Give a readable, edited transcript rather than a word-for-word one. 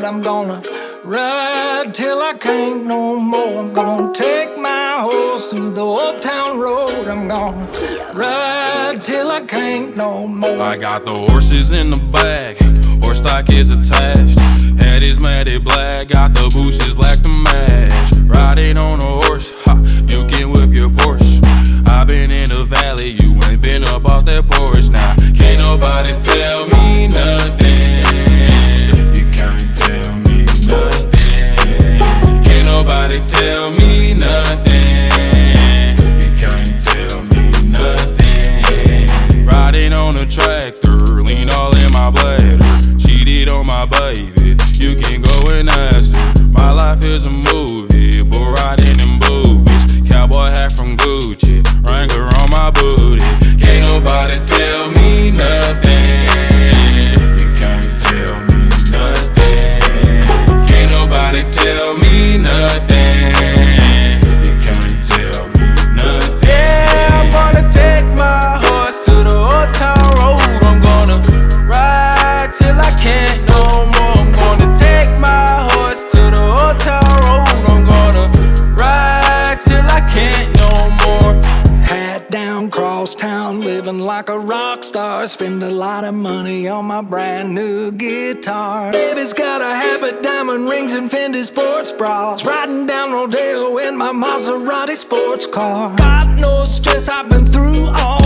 I'm gonna ride till I can't no more. I'm gonna take my horse through the old town road. I'm gonna ride till I can't no more. I got the horses in the back, horse stock is attached. Head is matted black, got the bushes black to match. Riding on a horse, ha, you can whip your Porsche. I been in the valley, you ain't been up off that porch. Now, can't nobody tell me nothing. You can't tell me nothing. Can't nobody tell me nothing. You can't tell me nothing. Riding on a tractor, lean all in my bladder. Cheated on my baby, you can go and ask her. My life is a movie, but riding in boobies. Cowboy hat from Gucci, Wrangler on my booty. Can't nobody tell me nothing. You can't tell me nothing. Can't nobody tell me nothing. You can't tell me nothing. Yeah, I'm gonna take my horse to the old town road. I'm gonna ride till I can't no more. I'm gonna take my horse to the old town road. I'm gonna ride till I can't no more. Hat down, cross town, living like a rock star. Spend a lot of money on my brand new guitar. Baby's got a habit, diamond rings and Fendi sports bras. Riding down Rodeo in my Maserati sports car. God knows stress I've been through all